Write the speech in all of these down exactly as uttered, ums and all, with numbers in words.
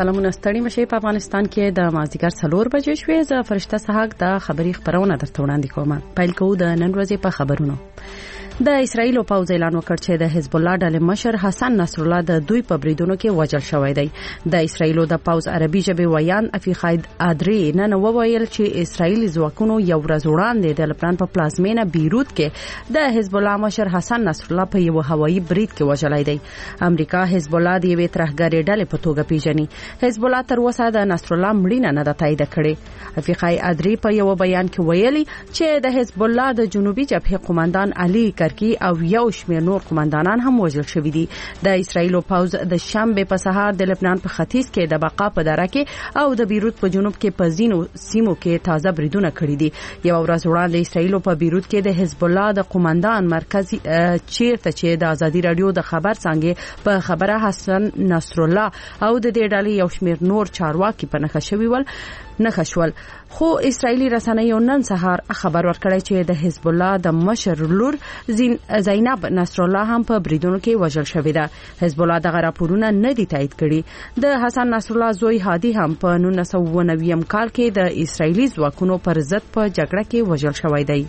سلامونه ستړي مشه په افغانستان کې د مازیګر څلور بجې شوې. زه فرشته سحق د خبري خبرونه درته وړاندې کوم. پیل کوو د نن ورځې په خبرونو. د اسرایل پوځ اعلان وکړ چې د حزب الله ډلې مشر حسن نصر الله د دوی په بریدونو کې وژل شوی دی. د اسرایل د پوځ عربي ژبې ویان افیخاید ادری نن وویل چې اسرایلی ځواکونو یو ورځ وړاندې د لبنان په پلازمینه بیروت کې د حزب الله مشر حسن نصر الله په یو هوایي برید کې وژلای دی. امریکا حزب الله د یوې ترهګرې ډلې په توګه پیژني. حزب الله تر اوسه د نصر الله مړینه نه ده تایید کړې. افیخای ادری په یو بیان کې ویلي چې د حزب الله د جنوبي جبهې قوماندان علي کرکی او یو شمېر نور قوماندانان هم وژل شوي دي. د اسرایل پوځ د شنبه په سهار د لبنان په ختیځ کې د بقا په دره کې او د بیروت په جنوب کې په ځینو سیمو کې تازه بریدونه کړي دي. یو ورځ وړاندې اسرایل په بیروت کې د حزب الله د قوماندان مرکزی چیرته چې د ازادي رادیو د خبر څنګه په خبره حسن نصر الله او د دې ډلې یو شمېر نور چارواکي په نښه شوي ول نخښول. خو اسرایلی رسنیو نن سهار خبر ورکړی چې د حزب الله د مشر لور زینب نصر الله هم په بریدونو کې وژل شوې ده. حزب الله دغه راپورونه نه دي تایید کړي. د حسن نصر الله زوی هادي هم په نولس سوه اوه نوي کال کې د اسرایلی ځواکونو پر ضد په جګړه کې وژل شوی دی.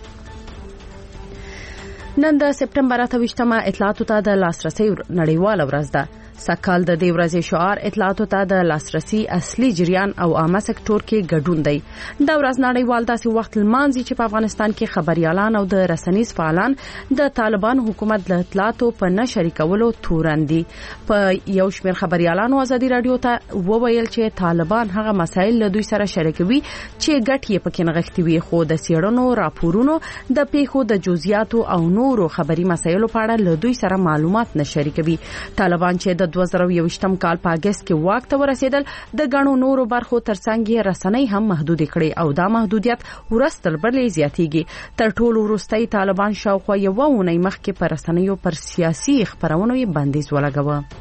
نن د سپټمبر اته ویشتمه اطلاعاتو ته د لاسرسي نړیواله ورځ ده. سکهال د دې ورځې شعار اطلاعاتو ته د لاسرسي اصلي جریان او عامه سکتور کې ګډون دی. دا ورځ نړیوال داسې وخت لمانځي چې په افغانستان کې خبريالان او د رسنیز فعالان د طالبان حکومت د اطلاعاتو په نشر کولو تورن دي. په یو شمېر خبريالانو ازادي رادیو ته وویل چې طالبان هغه مسایل له دوی سره شریکوي چې ګټ یې پکې نغښتي وي، خو د سیړنو راپورونو د پیښو د جزئیاتو او نورو خبري مسایلو په اړه له دوی سره معلومات نه شریکوي. طالبان چې د دوه زره یوویشتم کال په اگست کې واک ته ورسېدل، د غنو نورو برخو ترڅنګ یې رسنۍ هم محدود کړي او دا محدودیت ورستل بلې زیاتېږي. تر ټولو وروستۍ طالبان شاوخوا یو اونۍ مخکې پر رسنیو پر سیاسي خبرونو یې بندیز ولګاوه.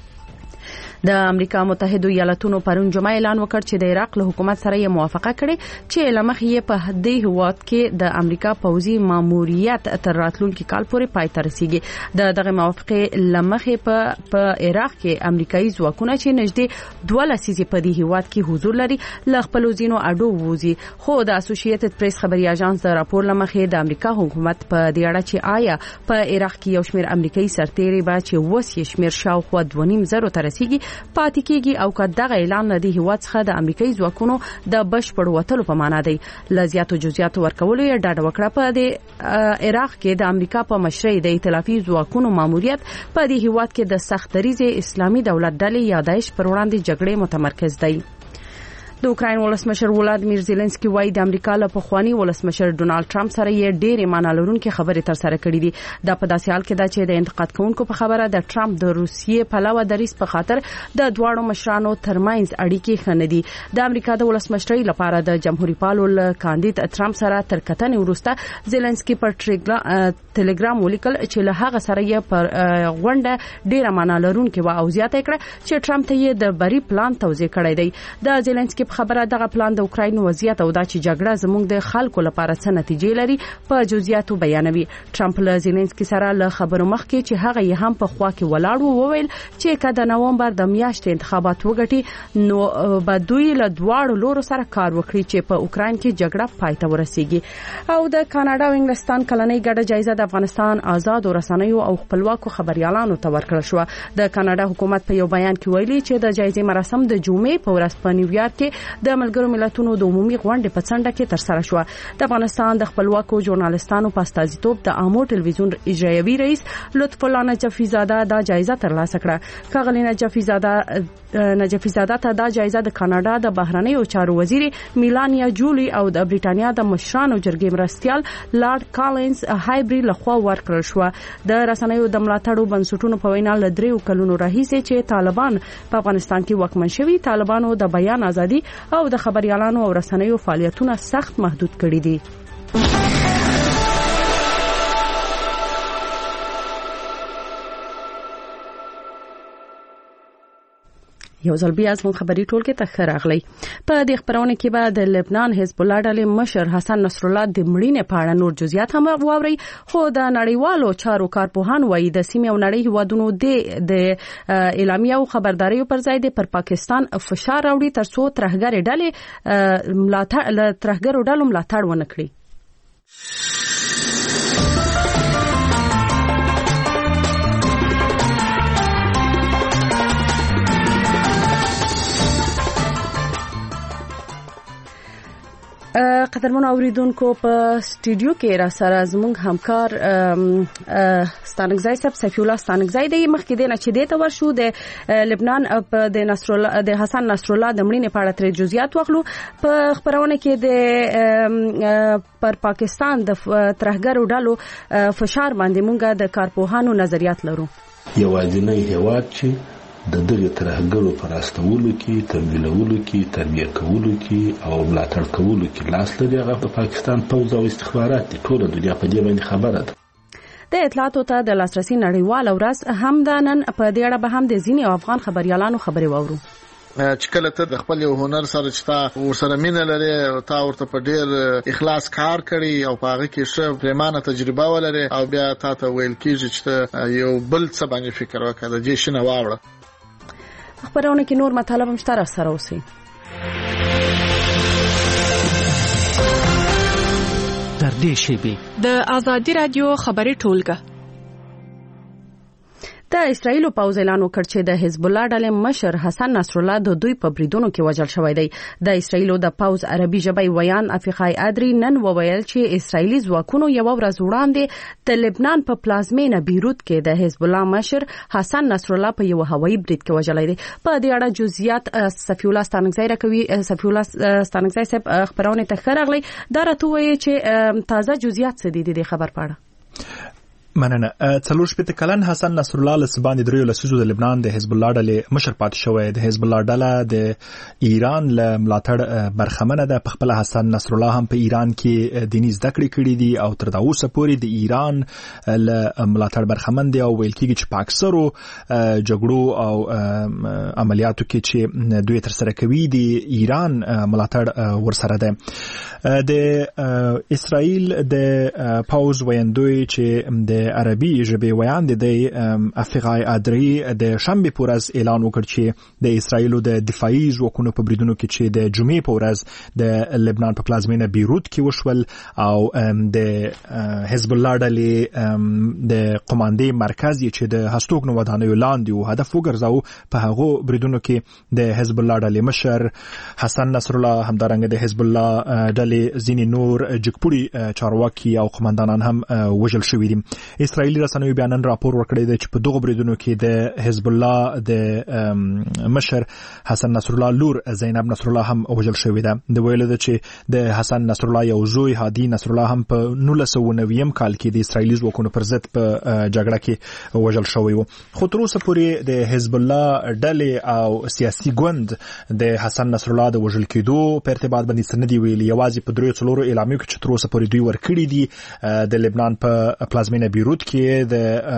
د امریکا متحده ایالاتونو پرون جمعه اعلان وکړ چې د عراق له حکومت سره یې موافقه کړې چې لمخې یې په دې هواد کې د امریکا پوځي ماموریت تر راتلونکي کال پورې پای ته رسیږي. د دغه موافقه لمخې په په عراق کې امریکایي ځواکونه چې نږدې دوه لسیزې په دې هواد کې حضور لري له خپل ځینو اډو ووزي. خو د اسوسییټډ پریس خبري اژانس د راپور لمخې د امریکا حکومت په دې اړه چې آیا په عراق کې یو شمېر امریکایي سرتیري به چې وس یې شمېر شاوخوا دوه نیم زره ته رسیږي پاتې کېږي او که دغه اعلان له دې هیواد څخه د امریکایي ځواکونو د بشپړ وتلو په معنا دی. له زیاتو جزئیاتو ورکولو یې ډاډ وکړه. په دې عراق کې د امریکا په مشرۍ د ائتلافي ځواکونو ماموریت په دې هیواد کې د سخت دریځ اسلامي دولت ډلې یا داعش پر وړاندې جګړې متمرکز دی. د اوکراین ولسمشر ولادیمیر زيلنسکي وايي د امریکا له پخوانی ولسمشر ډونالد ټرمپ سره یې ډېرې معنا لرونکې خبرې تر سره کړې دي. دا په داسې حال کې ده چې د انتقاد کوونکو په خبره د ټرمپ د روسیې پلوه دریځ په خاطر د دواړو مشرانو ترمنځ اړیکې ښه نه دي. د امریکا د ولسمشرۍ لپاره د جمهوریت پالو کاندید ټرمپ سره تر کتنې وروسته زيلنسکي پر ټلګرام ولیکل چې له هغه سره یې پر غونډه ډېره معنا لرونکې و او زیاته کړه چې ټرمپ ته یې د بری پلان توضیح کړی دی. د زيلنسکي خبره دغه پلان د اوکراین وضعیت او دا چې جګړه زموږ د خلکو لپاره څه نتیجې لري په جزئیاتو بیانوي. ټرمپ له زيلنسکي سره له خبرو مخکې چې هغه یې هم په خوا کې ولاړ و وویل چې کله د نومبر د میاشتې انتخابات وګټي نو به دوی له دواړو لورو سره کار وکړي چې په اوکراین کې جګړه پای ته ورسیږي. او د کاناډا او انګلستان کلنۍ ګډه جایزه د افغانستان آزاد رسنیو او خپلواکو خبريالانو ته ورکړل شو. د کاناډا حکومت په یو بیان کې ویلي چې د جایزې مراسم د جمعې په ورځ په نیویارک کې د ملګرو ملتونو د عمومي غونډې په څنډه کې تر سره شو. د افغانستان د خپلواکو ژورنالستانو په استازیتوب د آمو ټلویزیون اجرایوي رئیس لطف الله نجفي زاده دا جایزه ترلاسه کړه. ښاغلي نجفي زاده نجفي زاده ته دا جایزه د کاناډا د بهرنیو چارو وزیر میلانیا جولی او د بریټانیا د مشرانو جرګې مرستیال لارډ کالینز هایبری لخوا ورکړل شو. د رسنیو د ملاتړو بنسټونو په وینا ل دریو کلونو راهیسې چې طالبان په افغانستان کې واکمن شوي، طالبانو د بیان ازادي او د خبريالانو او رسنیو فعالیتونه سخت محدود کړي دي. یو ځل بیا زموږ خبري ټولګي ته ښه راغلی. په دې خبرونه کې به د لبنان حزب الله ډلې مشر حسن نصر الله د مړینې په اړه نور جزئیات هم واوري. خو د نړیوالو چارو کارپوهان وایي د سیمې او نړۍ هیوادونو د اعلامیه او خبرداريو پر ځای د پر پاکستان فشار راوړي ترڅو ترهګر ډلې ملاتړ ترهګر ډلو ملاتړ ونه کړي. قدرمن اوریدونکو په سټوډیو کې را سره زموږ همکار ستانګزای صاحب سفی الله ستانګزای دی. مخکې د نه چې د تور شو د لبنان د نصر الله د حسن نصر الله د مړینې په اړه تر جزئیات واخلو. په خبرونه کې د پر پاکستان د ترهګر ډلو فشار باندې مونږه د کارپوهانو نظریات لرو. یوازینی هیواد چې د دغه ترهګرو پر استولو کې تمویلولو کې تربیه کولو کې او ملاتړ کولو کې لاس لري هغه د پاکستان پوځ او استخبارات دي. ټول دنیا په دې باندې خبره ده. د اطلاعاتو ته د لاسرسي نړیوال ورځ هم د نن په دې اړه به هم د ځینې افغان خبريالانو خبري واورو. چې کله ته د خپل هنر سره چې تا ورسره مینه لري او تا ورته په ډیر اخلاص کار کړی او په هغه کې ښه پریمانه تجربه ولري او بیا تا ته ویل کېږي چې یو بل څه باندې فکر وکړه د دې شنه واوړه. خبرونه کې نور مطالب هم شته سره اوسئ. در دې شیبه د آزادي رادیو خبري ټولګه د اسرایل پوځ اعلان وکړ چې د حزب الله ډلې مشر حسن نصر الله د دوی په بریدونو کې وژل شوی دی. د اسرایل د پوځ عربي ژبې ویان افیقای ادري نن وویل چې اسرایلی ځواکونو یو ورځ وړاندې د لبنان په پلازمینه بیروت کې د حزب الله مشر حسن نصر الله په یو هوایي برید کې وژلی دی. په دې اړه جزئیات سفی الله ستانګزای راکوي. سفی الله ستانګزای صاحب خبرونه ته ښه راغلی. دا راته وایي چې تازه جزئیات څه دي د خبر په اړه؟ مننه. څلور شپږ کلن حسن نصر الله لسبان دریو لسیزو د لبنان د حزب الله ډلې مشر پاتې شوی. د حزب الله ډله د ایران له ملاتړ برخمنه ده. په خپل حسن نصر الله هم په ایران کې دیني زده کړې کړې دي او تر دا اوسه پورې د ایران له ملاتړ برخمن دي او ویل کېږي چې په اکثرو جګړو او عملیاتو کې چې دوی تر سره کوي د ایران ملاتړ ورسره ده. د اسرائیل د پوز ویندوی چې د عربي ژبې ویان د افیقای ادري د شنبه په ورځ اعلان وکړ چې د اسرائیل د دفاعي ځواکونو په بریدونو کې چې د جمعې په ورځ د لبنان په پلازمینه بیروت کې وشول او د حزب الله ډلې د قوماندې مرکز چې د هستوګنو ودانیو لاندې او هدف وګرځاو په هغه بریدونو کې د حزب الله ډلې مشر حسن نصر الله همدارنګه د حزب الله ډلې ځینې نور جګپوري چارواکي او قوماندانان هم وژل شوي دي. اسرائیلي رسنیو بیانن راپور ورکړی دی چې په دغه بریدونو کې د حزب الله د مشر حسن نصر الله لور زینب نصر الله هم وژل شوې ده. د ویل ده چې د حسن نصر الله یو زوی هادي نصر الله هم په نولس سوه نوي کال کې د اسرائیلي ځواکونو پر ضد په جګړه کې وژل شوی و. خو تر اوسه پورې د حزب الله ډلې او سیاسي ګوند د حسن نصر الله د وژل کېدو په ارتباط باندې څه نه دی ویلي. یوازې په دریو څلورو اعلامیو کې چې تر اوسه پورې دوی ورکړي دي د لبنان په پلازمینه بیروت کې د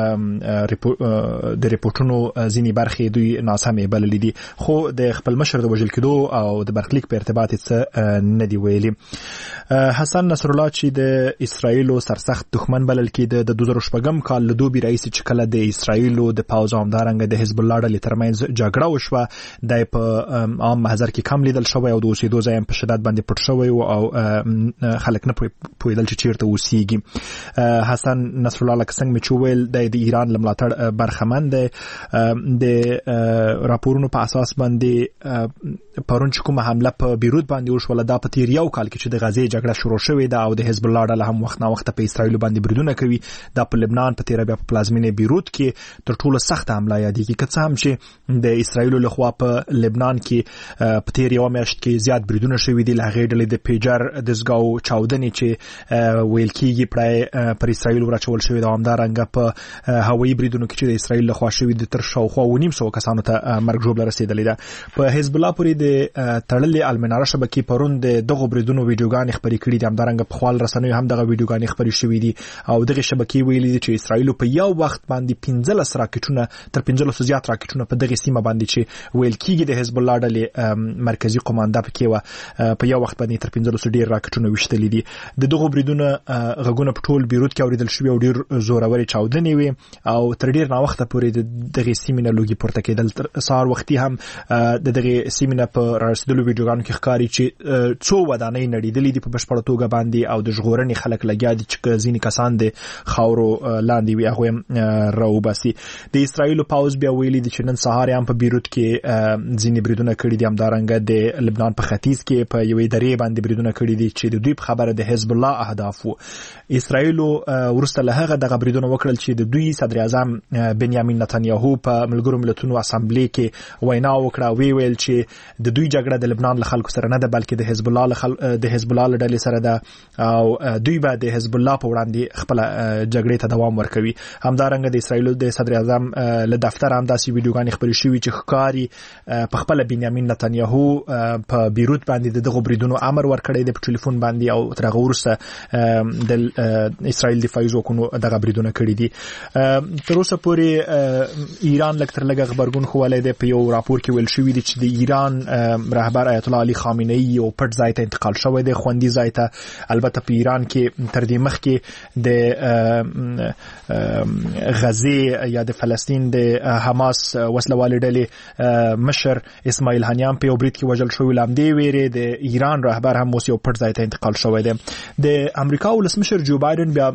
د ریپورتونو ځینی برخې دوی ناسمې بللې دي. خو د خپل مشر د وژل کېدو او د برخلیک په ارتباط څه نه دی ویلي. حسن نصر الله چې د اسرایل سرسخت دښمن بلل کېده د دوه زره شپږم کال له دوبي رئیس چې کله د اسرایل د پوځ همدارنګه د حزب الله ډلې ترمنځ جګړه وشوه د په عام محضر کې کم لیدل شوی او د اوسېدو ځای په شدت باندې پټ شوی او خلک نه پوهېدل چې چیرته اوسېږي. حسن نصر الله لکه څنګه چې ویل د ایران له ملاتړ برخمن دی. د راپورونو په اساس باندې پرون چې کومه حمله په بیروت باندې وشوله دا په تیر یو کال کې چې د غزې جګړه شروع شوې ده او د حزب الله ډله هم وخت نه وخت په اسرائیل باندې بریدونه کوي. دا په لبنان په تیر بیا په پلازمینه بیروت کې تر ټولو سخت حمله یادېږي. که څه هم چې د اسرائیل له خوا په لبنان کې په تیر یو میاشت کې زیات بریدونه شوي دي. له هغې ډلې د پیجر دزګاو چاودنې چې ویل کېږي پر اسرائیل ورچول شوې شوې د همدارنګه په هوایي بریدونو کې چې د اسرایل لخوا شوې د تر شاوخوا ونیم سو کسانو ته مرګ ژوبله رسیدلې ده. په حزب الله پورې د تړلې المناره شبکې پرون د دغه بریدونو ویډیوګانې خبرې کړې دي. همدارنګه په خپل رسنیو هم دغه ویډیوګانې خبرې شوې دي او دغه شبکې ویلي دي چې اسرایل په یو وخت باندې پنځلس راکټونه تر پنځلس زیات راکټونه په دغه سیمه باندې چې ویل کیږي د حزب الله ډلې مرکزی قومانده پکې و په یو وخت باندې تر پنځلس ډیر راکټونه وشتلې دي. د دغه بریدونو غږونه په ټول بیروت کې اوریدل شوی او ډیر زوروري چاودنې وي او تر ډیر نا وخت پورې دغه سیمه لوګي پورته کېدل. سار وختي هم د دغه سیمه په رسیدلو ویډیوګانو کې ښکاري چې څو ودانۍ نړیدلې دي په بشپړ توګه باندې او د ژغورنې خلک لګیا دي چې ځینې کسان د خاورو لاندې وي هغه راوباسي. د اسرایل پاوز بیا ویلي دي چې نن سهار هم په بیروت کې ځینې بریدونه کړي دي. همدارنګه د لبنان په ختیځ کې په یوې درې باندې بریدونه کړي دي چې د دوی په خبره د حزب الله اهداف وو. اسرایل ورسته له هغه دغه بریدونه وکړل چې د دوی صدر اعظم بنیامین نتنیاهو په ملګرو ملتونو اسامبلې کې وینا وکړه. وی ویل چې د دوی جګړه د لبنان له خلکو سره نه ده بلکې د حزب الله د حزب الله له ډلې سره ده او دوی به د حزب الله په وړاندې خپل جګړې ته دوام ورکوي. همدارنګه د اسرایل د صدر اعظم له دفتر هم داسې ویډیوګانې خپرې شوې چې ښکاري په خپل بنیامین نتنیاهو په بیروت باندې دغه بریدونو امر ورکړی دی په ټلیفون باندې او تر هغه وروسته د اسرایل دفاعي ځواکونو دغه بریدونه کړي دي. تر اوسه پورې ایران لکه تر لږه غبرګون ښوولی دی. په یو راپور کې ویل شوي دي چې د ایران رهبر آیت الله علي خامنه ای یو پټ ځای ته انتقال شوی دی، خوندي ځای ته. البته په ایران کې تر دې مخکې د غزې یا د فلسطین د حماس وسلوالې ډلې مشر اسماعیل هانیان په یو برید کې وژل شوی. له همدې ویرې د ایران رهبر هم اوس یو پټ ځای ته انتقال شوی دی. د امریکا ولسمشر جو بایدن بیا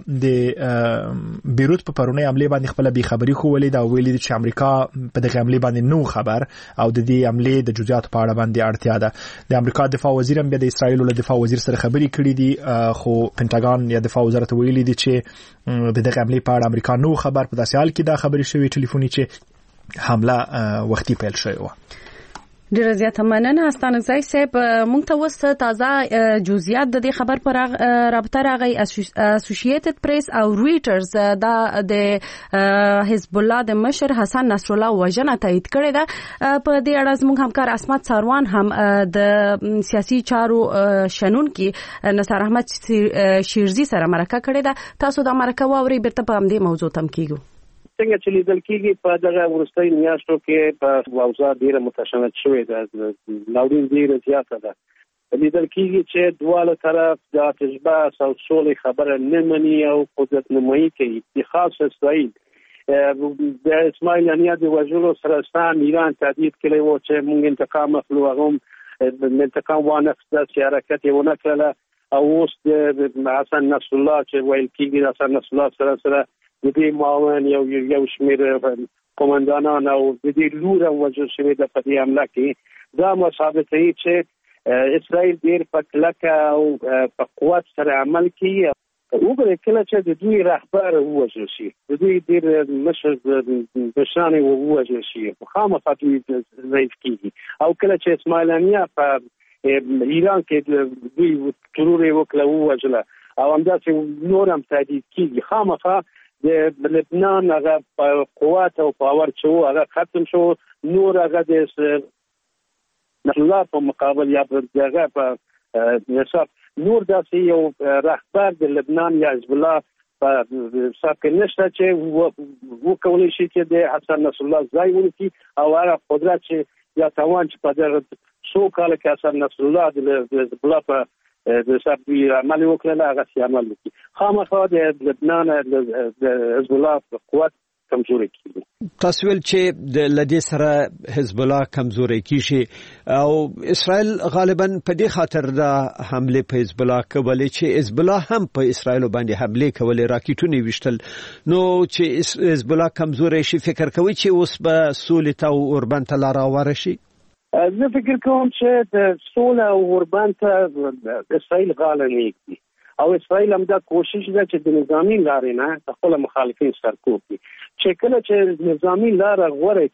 د بیروت په پرونۍ حملې باندې خپله بېخبري ښوولې ده او ویلي دي چې امریکا په دغې حملې باندې نو خبر او د دې حملې د جزیاتو په اړه باندې اړتیا ده. د امریکا دفاع وزیر هم بیا د اسرایلو له دفاع وزیر سره خبرې کړي دي خو پنټاګان یا دفاع وزارت ویلي دي چې د دغې حملې په اړه امریکا نو خبر. په داسې حال کې دا خبرې شوې ټلیفوني چې حمله وختي پیل شوې وه. ډیره زیاته مننه استانګزی صاحب. مونږ ته اوس تازه جزئیات د دې خبر پر رابطه راغی. اسوسییټډ پریس او رویټرز دا د حزب الله د مشر حسن نصر الله وژنه تایید کړې ده. په دې اړه زموږ همکار اسمت ساروان هم د سیاسي چارو شنونکي نثار احمد شیرزي سره مرکه کړې ده. تاسو د مرکه واوري بیرته په همدې موضوع تم کیږو. څنګه چې لیدل کېږي په دغه وروستۍ میاشتو کې په اوضاع ډېره متشدد شوې ده، ناورین ډېره زیاته ده. لیدل کېږي چې دواړه طرف د اتشباس او سولې خبره نه مني او قدرت نمایي کوي. خاص اسرائیل د اسماعیل هنیه د وژلو سره سم ایران تهدید کړی و چې موږ انتقام اخلو، هغه هم انتقام وانخیست چې حرکت یې ونه کړله. او اوس د حسن نصر الله چې ویل کېږي د حسن نصر الله سره سره د دې معاون یو یو شمېر قومندانان او د دې لور هم وژل شوي ده په دې حمله کې. دا ثابتوي چې اسرائیل ډېر په کلکه او په قوت سره عمل کوي. وګورئ کله چې د دوی رهبر ووژل شي، د دوی ډېر مشر مشران یې ووژل شي، خامخا دوی ضعیف کېږي. او کله چې اسماعیل هنیه په ایران کې دوی ترور یې وکړه ووژله او همداسې نور هم تهدید کېږي، خامخا د لبنان هغه په قوت او پاور چې و هغه ختم شو. نور هغه د الله په مقابل یا هغه په نصاب نور داسې یو رهبر د لبنان یا حزب الله په حساب کې نشته چې وکولی شي چې د حسن نصر الله ځای ونیسي او هغه قدرت چې یا توان چې په دغه څو کاله کې حسن نصر الله د حزب الله په د سبي عمل وکړه هغه سي عمل وکړي. خامخا د لبنان د حزب الله قوت کمزوري کیږي. تاسو ول چې د لدې سره حزب الله کمزوري کیږي او اسرائیل غالبا په دې خاطر دا حمله په حزب الله کوي چې حزب الله هم په اسرائیل باندې حمله کوي، راکټونه وشتل. نو چې حزب الله کمزوري شي فکر کوي چې اوس به سولې ته او اوربن ته لار ورشي. زه فکر کوم چې د سوله او اوربن ته اسرائیل غاړه نه ایږدي او اسرائیل هم دا کوشش ده چې د نظامي لارې نه خپل مخالفین سرکوب کړي. چې کله چې نظامي لاره غوره کړي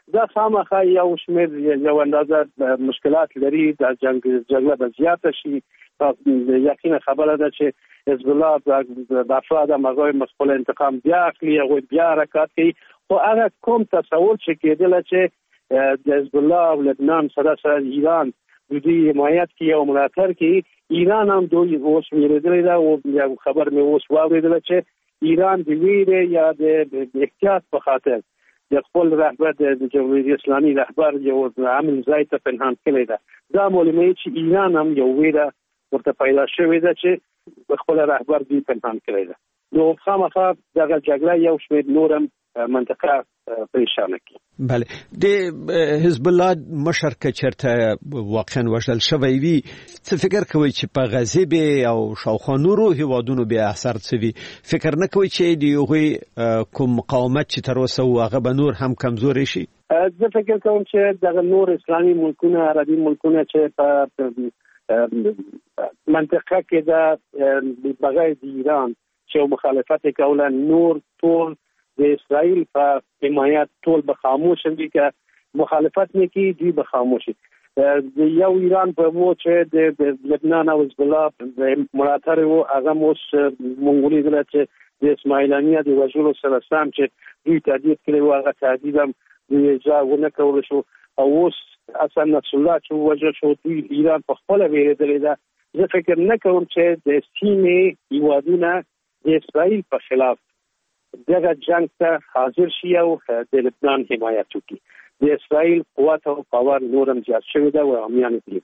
دا خامخا یو شمېر یو اندازه مشکلات لري د جنگ جګړه به زیاته شي. یقینا خبره ده چې حزب الله د افراد مغوی مسئول انتقام بیا اخلي او بیا حرکت کوي. خو هغه کوم تصور چې کېدل چې د حزب الله او لبنان سره سره ایران د دې حمایت کوي او ملاتړ کوي، ایران هم دوی اوس ویریدلی ده او یو خبر مې اوس واورېدله چې ایران د ویرې یا د احتیاط په خاطر د خپل رهبر د جمهوریت اسلامي رهبر یو عامل ځای ته پنهان کړی ده. دا معلوموي چې ایران هم یو ویره ورته پیدا شوې ده چې خپل رهبر دوی پنهان کړی ده. نو خامخا دغه جګړه یو شمېر نورم منطقه پریشانه کی. بله، د حزب الله مشر کچرته واقعا وشل شوی وي، څه فکر کوي چې په غزه به او شاوخوا نورو هیوادونو به اثر څه وي؟ فکر نه کوي چې د یوغي کوم مقاومت چې تر اوسه هغه به نور هم کمزوري شي؟ زه فکر کوم چې دغه نور اسلامي ملکونه، عربي ملکونه چې په منطقه کې د بغیر د ایران چې مخالفت کوله، نور ټول د اسرائیل په حمایت ټول به خاموش وي، که مخالفت نه کوي دوی به خاموش وي. د یو ایران په وو چې د لبنان او حزب الله د ملاتړ وو، هغه اوس مونږ ولیدل چې د اسماعیلانیه د وژلو سره سم چې دوی تهدید کړی وو، هغه تهدید هم دوی اجرا ونه کولی شو او اوس حسن نصرالله چې ووژل شو، دوی ایران په خپله ویرېدلې ده. زه فکر نه کوم چې د سیمې هیوادونه د اسرائیل په خلاف دغه جنگ ته حاضر شي او د لبنان حمایت وکړي. د اسرائیل قوت او پاور نورم زیات شوی ده او امیان دي.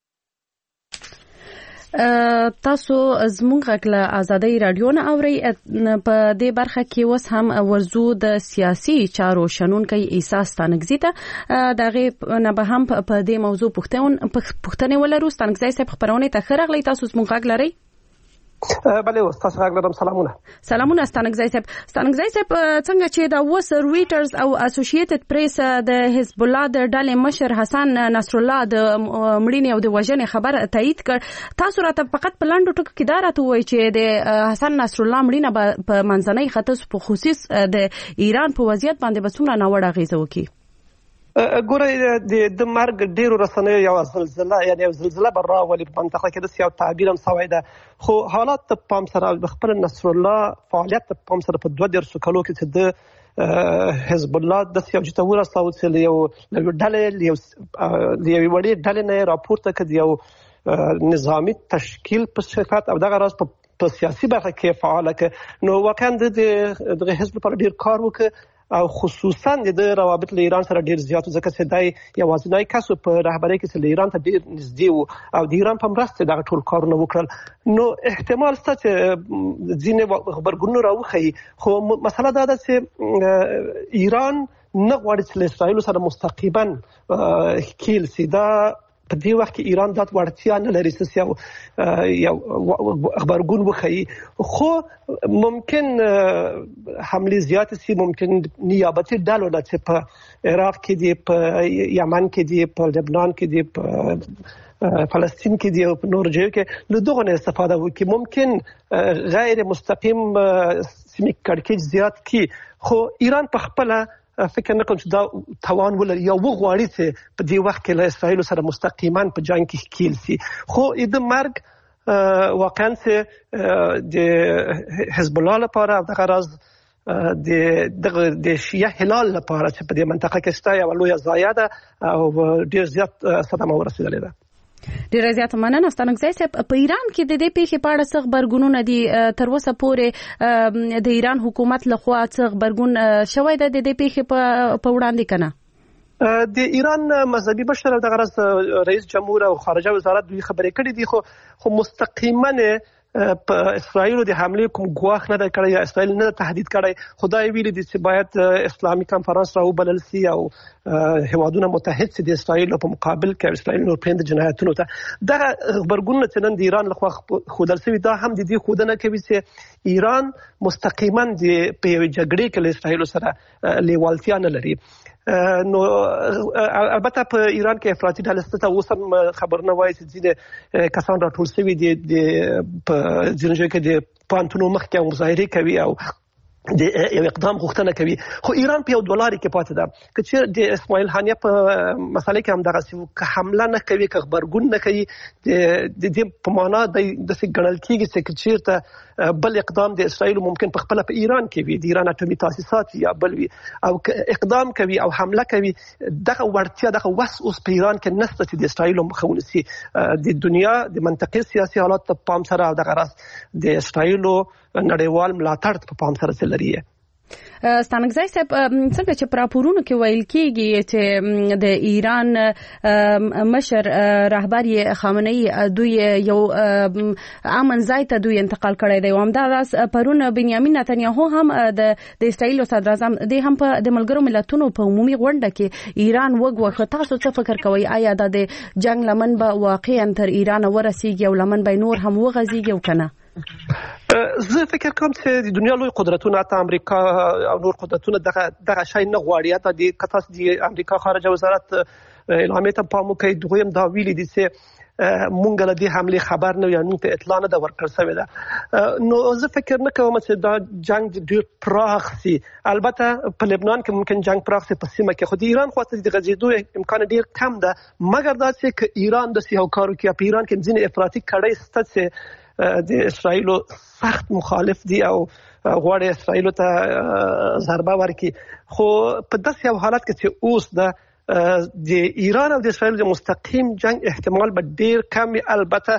تاسو زموږ غږ له آزادۍ رادیو نه اورئ. په دې برخه کې اوس هم ورزو د سیاسي چارو شنونکي عیسی ستانکزي ته دغه نه به هم په دې موضوع پوښتنه ولرو. ستانکزي صاحب خبرونه ته خرغلی، تاسو زموږ غږ لرئ؟ بله، تاسو غږ لرم. سلامونه. سلامونه ستانکزي صاحب. ستانکزي صاحب څنګه چې دا اوس رويټرز او اسوسییټډ پریس د حزب الله د ډلې مشر حسن نصرالله د مړینې او د وژنې خبر تایید کړ، تاسو راته فقط په لاندو ټکو کې دا راته وایي چې د حسن نصرالله مړینه په منځنۍ ختیځ په خصوص د ایران په وضعیت باندې به څومره ناوړه اغیزه وکړي؟ ګوره، د مرګ ډیرو رسنیو یو زلزله یعنی یو زلزله به راولي په منطقه کې، داسې یو تعبیر هم سوی ده. خو حالات ته پام سره د خپل نصرالله فعالیت ته پام سره په دوه دېرشو کلو کې چې د حزب الله داسې یو جته ورساوه چې له یو ډلې له یوې وړې ډلې نه راپورته کړ یو نظامي تشکیل په صفت او دغه راز په سیاسي برخه کې فعاله کړ. نو واقعا د حزب لپاره ډیر کار وکړ او خصوصا د روابط له ایران سره ډیر زیات، ځکه چې دای یوازینی کس په رهبرۍ کې چې ایران ته ډیر نږدې وو او د ایران په مرسته دغه ټول کارونه وکړل. نو احتمال شته چې ځینې خبرګونونه راوخی، خو مسله دا ده چې ایران نه غواړي چې له اسرائیل سره مستقیما ښکیل شي. دا په دې وخت کې ایران د وړتیا نه لري چې یو یو خبرګون وخی، خو ممکن حمله زیات سي، ممکن نیابتي ډلو چې په عراق کې دي، په یمن کې دي، په لبنان کې دي، په فلسطین کې دي او په نور ځایو کې له دغه نه استفاده وکړي. ممکن غیر مستقیم سیمه کړکېچ زیات کی، خو ایران په خپل فکر نه کوم چې دا توان ولري یا وغواړي چې په دې وخت کې له اسرائیل سره مستقیما په جنگ کې ښکیل شي. خو د مرګ واقعا چې د حزب الله لپاره او دغه راز د د شیعه هلال لپاره چې په دې منطقه کې شته یو لویه ضایعه ده او ډیر زیات صدمه ورسېدلې ده. ډیره زیاته مننه ستانکزي صاحب. په ایران کې د دې پیښې په اړه څه خبرګونونه دي تر اوسه پورې د ایران حکومت لخوا څه خبرګون شوی ده د دې پیښې په وړاندې کنه؟ د ایران مذهبي مشر او د غرض رئیس جمهور او خارجه وزارت دوی خبرې کړې دي، خو خو مستقیما په اسرائیل د حمله کوم ګواښ نه کړی یا اسرائیل نه تهدید کړی. خدای ویلي دي چې باید اسلامي کنفرانس راوبلل شي او هیوادونه متحد شي د اسرائیل په مقابل کې اسرائیل نور پرند جنایتونو ته. دغه خبرګون چې نن د ایران لخوا خودل شوی دا هم د دې خودنه کوي چې ایران مستقیما د په جګړې کې له اسرائیل سره لیوالتیا نه لري. نو البته په ایران کې افراطي ډلې ستاسو اوس هم خبرونه وایي چې ځینې کسان راټول شوي دي د په ځینو ځایو کې د پانتونو مخ کې مظاهره کوي او د یو اقدام غوښتنه کوي. خو ایران په یو دولار کې پاتې ده که چې د اسماعیل هانیه په مسله کې هم دغه سی که حمله نه کوي که خبرګون نه کوي د دې په معنا د داسې ګڼل کېږي چې چېرته بل اقدام د اسرائیل ممکن په خپله په ایران کې وي د ایران اټومي تاسیسات یا بل وي او اقدام کوي او حمله کوي دغه وړتیا دغه وس اوس په ایران کې نشته چې د اسرائیل مخه ونیسي. د دنیا د منطقې سیاسي حالات ته پام سره او دغه راز د اسرائیل نړیوال ملاتړ په پام سره لري. ستانکزی صاحب څنګه چې پراپورونو کې ویل کېږي چې د ایران مشر رهبر خامنه‌ای دوی یو امن ځای ته دوی انتقال کړی دی او همداراز پرون بنیامین نتنیاهو هم د د اسرائیل صدر اعظم د هم په د ملګرو ملتونو په عمومي غونډه کې ایران وګوښه. تاسو څه فکر کوئ آیا د جنگ لمن به واقعا تر ایران ورسیږي او لمن به نور هم وغځيږي او کنه؟ زه فکر کوم چې د دنیا لوی قدرتونه ته امریکا او نور قدرتونه دغه دغه شی نه غواړي. ته د کتاس د امریکا خارجه وزارت اعلامیه ته پام کوي دویم دا ویلي دي چې مونږ له دې حمله خبر نه یو په اطلاع نه د ورکړ شوی ده. نو زه فکر نه کوم چې دا جنگ ډیر پراخ سي. البته په لبنان کې ممکن جنگ پراخ سي په سیمه کې خو د ایران خواته د غځېدو امکان ډیر کم ده مګر دا چې ک ایران د سیاکارو کې په ایران کې ځینې افراطي کړي ست د اسرائیل سخت مخالف دي او غواړي اسرائیل ته ضربه ورکړي. خو په داسې یو حالت کې چې اوس د د ایران او د اسرائیل د مستقیم جنگ احتمال به ډیر کم. البته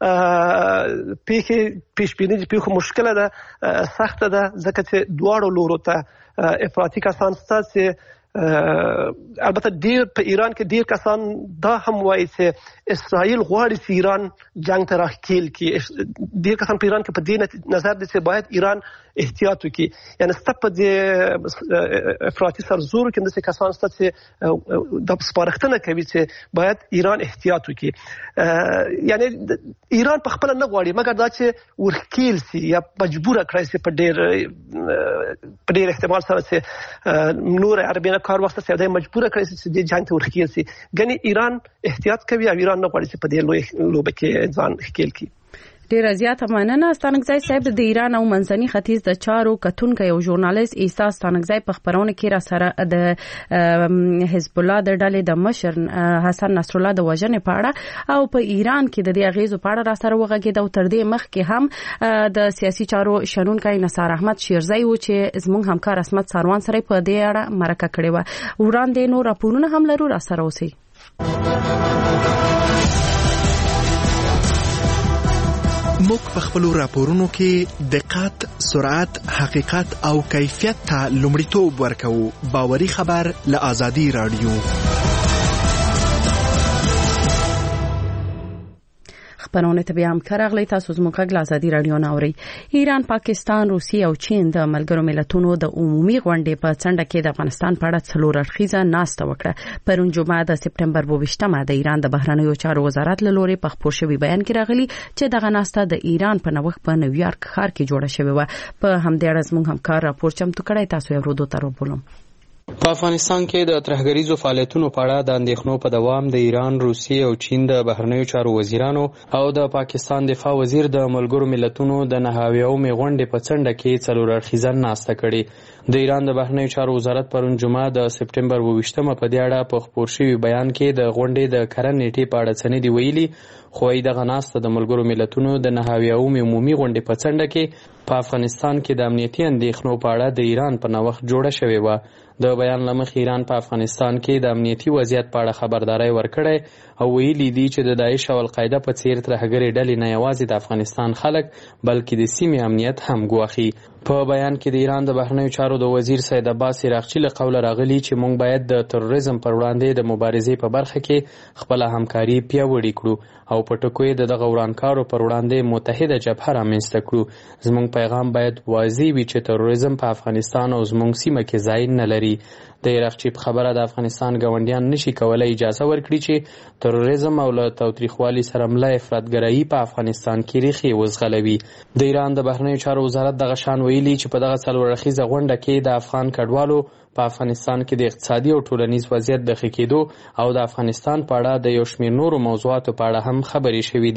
پیښې پیشبیني د پیښو مشکله ده سخته ده ځکه چې دواړو لورو ته افراطي کسان شته چې البته ډیر په ایران کې ډیر کسان دا هم وایي چې اسرائیل غواړي چې ایران جنگ ته راښکیل کړي. ډیر کسان په ایران کې په دې نظر دي چې باید ایران احتیاط وکړي. یعنی ست په دې افراطي سرزورو کې داسې کسان شته چې د سپارښتنه کوي چې باید ایران احتیاط وکړي. یعنی ایران په خپله نه غواړي مګر دا چې ورښکیل سي یا مجبوره کړی سي په ډیر په ډیر احتمال سره چې نور عربیانه کار وخت سره د مجبوره کړی چې د جنگ ته ورخیل سي. ګنې ایران احتیاط کوي او ایران نه غواړي چې په دې لوی لوبه کې ځان ښکیل کړي. ډیر زیاته مننه ستانکزی صاحب. د ایران او منځني ختیځ د چارو کتونکو یو ژورنالیست عیسی ستانکزی په خبرونه کې را سره د حزب الله د ډلې د مشر حسن نصر الله د وژنې په اړه او په ایران کې د دې اغیزو په اړه را سره وغږېد او تر دې مخکې هم د سیاسي چارو شنونکی نثار احمد شیرزی و چې زموږ همکار اسمت ساروان سره په دې اړه مرکه کړې و. وړاندې نور راپورونه هم لرو را سره اوسئ. موږ په خپل راپورونو کې دقت، سرعت، حقیقت او کیفیت ته لومړیتوب ورکوو. باوري خبر له آزادي رادیو. خبرونه ته بیا هم کارغلی تاسو زموږ غږ آزادي رادیو ناوري. ایران، پاکستان، روسیه او چین د ملګرو ملتونو د عمومي غونډې په څنډه کې د افغانستان په اړه څلور اړخیزه ناسته وکړه. پرون جمعه د سپټمبر اوویشتمه د ایران د بهرنیو چارو وزارت له لوري په خپور شوي بیان کې راغلي چې دغه ناسته د ایران په نوښت په نیویارک ښار کې جوړه شوې و. په همدې اړه زموږ همکار راپور چمتو کړی، تاسو یې ورودو ته راوبولم. په افغانستان کې د ترهګریزو فعالیتونو په اړه د اندېښنو په دوام د ایران، روسیې او چین د بهرنیو چارو وزیرانو او د پاکستان دفاع وزیر د ملګرو ملتونو د نهاویومې غونډې په څنډه کې څلور اړخیزه ناسته کړې. د ایران د بهرنیو چارو وزارت پرون جمعه د سپټمبر اوویشتمه په دې اړه په خپور شوي بیان کې د غونډې د کرن نیټې په اړه څه نه دي ویلي، خو دغه ناسته د ملګرو ملتونو د نهاویومې عمومي غونډې په څنډه کې په افغانستان کې د امنیتي اندېښنو په اړه د ایران په نوښت جوړه شوې وه. د بیان له مخې ایران په افغانستان کې د امنیتي وضعیت په اړه خبرداری ورکړی او ویلي دي چې د داعش او القاعده په څیر ترهګرې ډلې نه یوازې د افغانستان خلک بلکې د سیمې امنیت هم ګواښي. په بیان کې د ایران د بهرنیو چارو د وزیر سید عباس عراقچي له قوله راغلي چې موږ باید د تروریزم پر وړاندې د مبارزې په برخه کې خپله همکاري پیاوړې کړو او په ټکو یې د دغه ورانکارو پر وړاندې متحده جبهه رامنځته کړو. زموږ پیغام باید واضح وي چې تروریزم په افغانستان او زموږ سیمه کې ځای نه لري. د عراقچي په خبره د افغانستان ګاونډیان نشي کولای اجازه ورکړي چې تروریزم او له تاوتریخوالي سره مله افراطګرایي په افغانستان کې ریښې وزغلوي. د ایران د بهرنیو چارو وزارت دغه شان ویلي چې په دغه څلور اړخیزه غونډه کې د افغان کډوالو په افغانستان کې د اقتصادي او ټولنیز وضعیت د ښه کېدو او د افغانستان په اړه د یو شمېر نورو موضوعاتو په اړه هم خبرې شوې دي.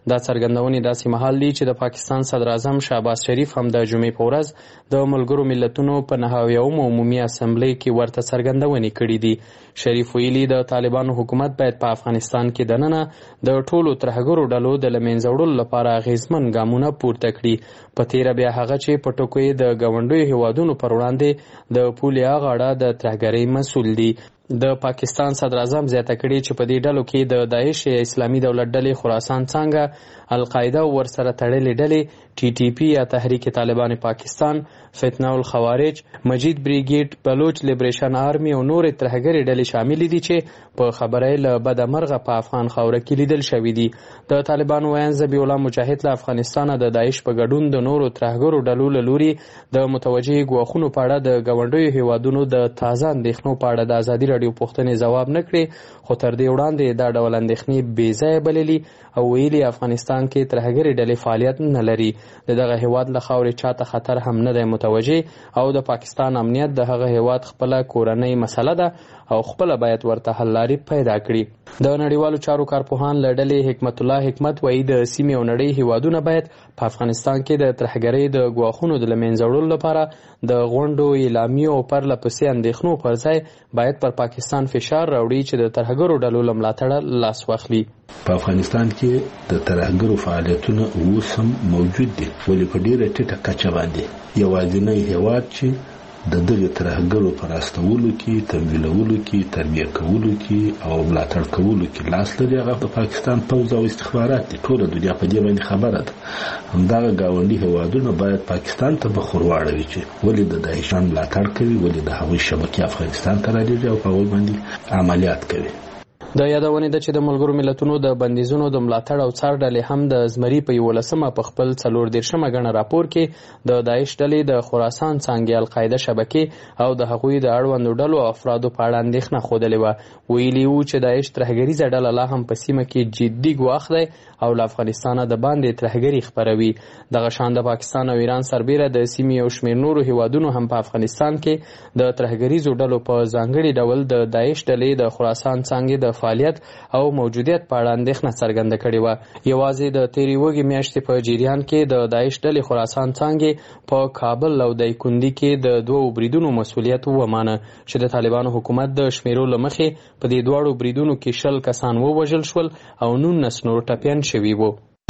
دا څرګندونې داسې مهال دي چې د پاکستان صدر اعظم شهباز شریف هم د جمعې په ورځ د ملګرو ملتونو په نهایوم عمومي اسمبلی کې ورته څرګندونې کړې دي. شریف ویلي د طالبانو حکومت باید په افغانستان کې دننه د ټولو ترهګرو ډلو د له منځه وړلو لپاره اغېزمن ګامونه پورته کړي. په تیره بیا هغه چې په ټکو یې د ګاونډیو هیوادونو پر وړاندې د پولیا غاړه د ترهګرۍ مسؤل دي. د پاکستان صدر اعظم زیاته کړې چې په دې ډلو کې د داعش اسلامي دولت ډلې خراسان څنګه القاعده ورسره تړلې ډلې ټي ټي پی یا تحریک طالبان پاکستان، فتنه الخوارج، مجید بریګیډ، بلوچ لیبریشن آرمی او نور ترهګرې ډلې شامل دي چې په خبره له بده مرغه په افغان خاوره کې لیدل شوي دي. د طالبانو ویاند ذبیح الله مجاهد له افغانستان د داعش په ګډون د نورو ترهګرو ډلو له لوري د متوجه ګواښونو په اړه د ګاونډیو هیوادونو د تازه اندېښنو په اړه د ازادي راډیو پوښتنې ځواب نه کړې، خو تر دې وړاندې دا ډول اندېښنې بې ځایه بللي او ویلي افغانستان کې ترهګرې ډلې فعالیت نه لري. د دغه هیواد له خاورې چاته خطر هم نه دی متوجه او د پاکستان امنیت د هغه هیواد خپله کورنۍ مسله ده او خپله باید ورته حل لارې پیدا کړي. د نړیوالو چارو کارپوهان له ډلې حکمت الله حکمت وایي د سیمې او نړۍ هیوادونه باید په افغانستان کې د ترهګرۍ د ګواښونو د له منځه وړلو لپاره د غونډو، اعلامیو او پرله پسې اندېښنو پر ځای باید پر پاکستان فشار راوړي چې د ترهګرو ډلو له ملاتړه لاس واخلي. په افغانستان کې د ترهګرو فعالیتونه اوس هم موجود دي، ولې په ډیره ټیټه کچه باندې. یوازینی هیواد چې د دغه ترهګرو په راستولو کې، تمویلولو کې، تربیه کولو کې او ملاتړ کولو کې لاس لري هغه د پاکستان پوځ او استخبارات دي. ټوله دنیا په دې باندې خبره ده. همدغه ګاونډي هیوادونه باید پاکستان ته مخ ور واړوي چې ولې د داعشان ملاتړ کوي، ولې د هغوی شبکې افغانستان ته رالیږي او په هغوی باندې عملیات کوي. د یادونې ده چې د ملګرو ملتونو د بندیزونو د ملاتړ او څار ډلې هم د زمري په یولسمه په خپل څلور دېرشمه ګڼه راپور کې د داعش ډلې د خراسان څانګې القاعده شبکې او د هغوی د اړوندو ډلو او افرادو په اړه اندېښنه ښودلې وه. ویلي وو چې داعش ترهګریزه ډله لا هم په سیمه کې جدي ګواښ دی او له افغانستانه د باندې ترهګري خپروي. دغه شان د پاکستان او ایران سربیره د سیمې او شمېر نورو هیوادونو هم په افغانستان کې د ترهګریزو ډلو په ځانګړي ډول د داعش ډلې د خراسان څانګې د فعالیت او موجودیت په اړه اندېښنه څرګنده کړې وه. یوازې د تېرې وږې میاشتې په جریان کې د داعش ډلې خراسان څانګې په کابل او دایکندي کې د دوو بریدونو مسؤلیت ومانه چې د طالبانو حکومت د شمیرو له مخې په دې دواړو بریدونو کې شل کسان ووژل شول او نولس نور ټپیان شوي وو.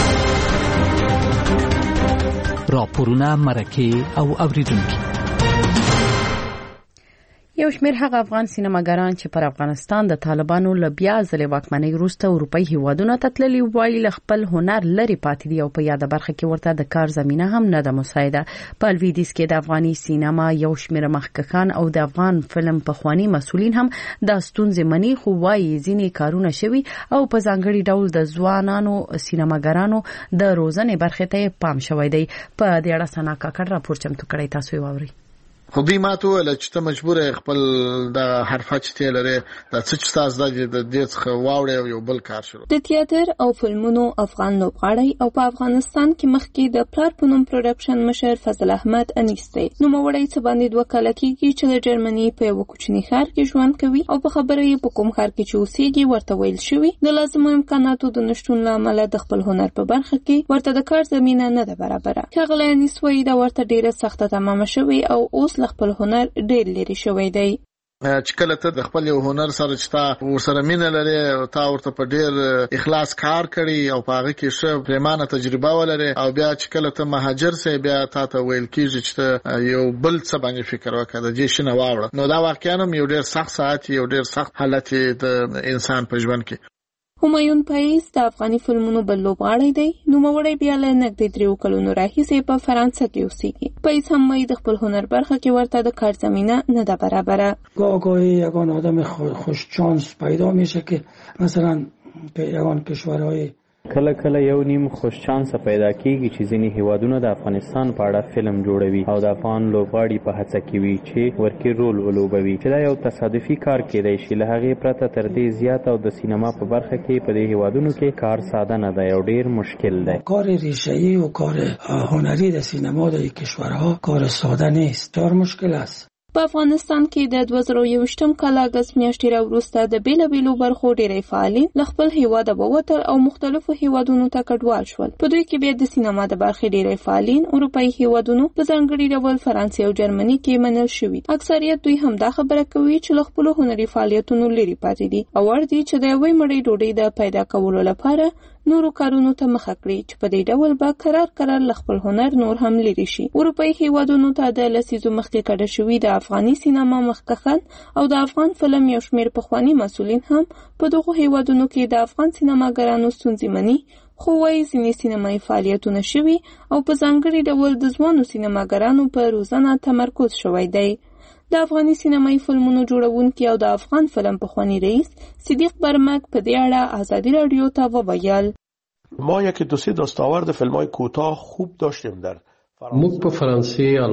راپورونه، مرکې او اوریدونکي. یو شمېر هغه افغان سینماګران چې پر افغانستان د طالبانو له بیا ځلې واکمنۍ وروسته اروپایي هیوادونو ته تللي وایي له خپل هنر لرې پاتې دي او په یاده برخه کې ورته د کار زمینه هم نه ده مساعده. په لویدیځ کې د افغاني سینما یو شمېر مخکښان او د افغان فلم پخواني مسؤلین هم دا ستونزې مني، خو وایي ځینې کارونه شوي او په ځانګړي ډول د ځوانانو سینماګرانو د روزنې برخې ته پام شوی دی. په دې اړه سنا کاکړ راپور چمتو کړی، تاسو یې واورئ. خو دوی ماته ویل چې ته مجبور خپل د حرفه چې ته لري د څه چې تاسو د دې څخه واوړې او یو بل کار شروع. د تیاتر او فلمونو افغان لوبغاړی او په افغانستان کې مخکې د پلار په نوم پروډکشن مشر فضل احمد انیس دی. نو موړی څه باندې دوه کاله کېږي چې د جرمني په یو کوچني ښار کې ژوند کوي او په خبره یې په کوم ښار کې چې اوسېږي ورته ویل شوي د لازمو امکاناتو د نشتون له امله د خپل هنر په برخه کې ورته د کار زمینه نه ده برابره. ښاغلی انیس وایي دا ورته ډیره سخته تمامه شوې او اوس خپل هنر ډېر لري شوی دی. چې کله ته د خپل یو هنر سره چې تا ورسره مینه لري او تا ورته په ډېر اخلاص کار کړي او په هغه کې ښه پریمانه تجربه ولري او بیا چې کله ته مهاجر سې بیا تا ته ویل کېږي چې یو بل څه باندې فکر وکړه د دې شنه واوړه، نو دا واقعا هم یو ډېر سخت ساعت یو ډېر سخت حالت د انسان په ژوند کې. همایون پایز د افغاني فلمونو بل لوبغاړی دی. نوموړی بیا له نږدې درېو کلونو راهیسې په فرانسه کې اوسېږي. پایز هم وایي د خپل هنر برخه کې ورته د کار زمینه نه ده برابره. گاه گاهی یگان آدم خوش چانس پیدا میشه که مثلا یگان کشورهای کله کله یو نیم خوش چانس پیدا کیږي چې ځینې هیوادونه د افغانستان په اړه فلم جوړوي او د افغان لوبغاړي په هڅه کې وي چې ورکی رول ولوبوي، چې دا یو تصادفي کار کېدای شي. له هغې پرته تر دې زیات او د سینما په برخه کې په دې هیوادونو کې کار ساده نه دی او ډیر مشکل دی. کار ریشه‌ای و کار هنری در سینما در کشورها کار ساده نیست، دار مشکل است. په افغانستان کې د دوه زره یوویشتم کال اګست میاشتې راوروسته د بیلابیلو برخو ډېری فعالین له خپل هیواده ووتل او مختلفو هیوادونو ته کډوال شول. په دوی کې بیا د سینما د برخې ډېری فعالین اروپایي هیوادونو په ځانګړي ډول فرانسې او جرمني کې منل شوي. اکثریت دوی هم دا خبره کوي چې له خپلو هنري فعالیتونو لرې پاتې دي او اړ دي چې د یوې مړۍ ډوډۍ د پیدا کولو لپاره نورو کارونو ته مخه کړي چې په دې ډول به قرار قرار له خپل هنر نور هم لري شي. اروپایي هیوادونو ته د لسیزو مخکې کډه شوي د افغاني سینما مخکخن او د افغان فلم یو شمېر پخواني مسؤلین هم په دغو هیوادونو کې د افغان سینماګرانو ستونزې مني، خو وايي ځینې سینمایي فعالیتونه شوي او په ځانګړي ډول د ځوانو سینماګرانو په روزنه تمرکز شوی دی. د افغاني سینمایي فلمونو جوړونکي او د افغان فلم پخوانی رئیس صدیق برمک په دې اړه آزادی رادیو ته وویل: ما یکی دو سه دستاورد فیلم‌های کوتاه خوب داشتیم در موږ په فرانسې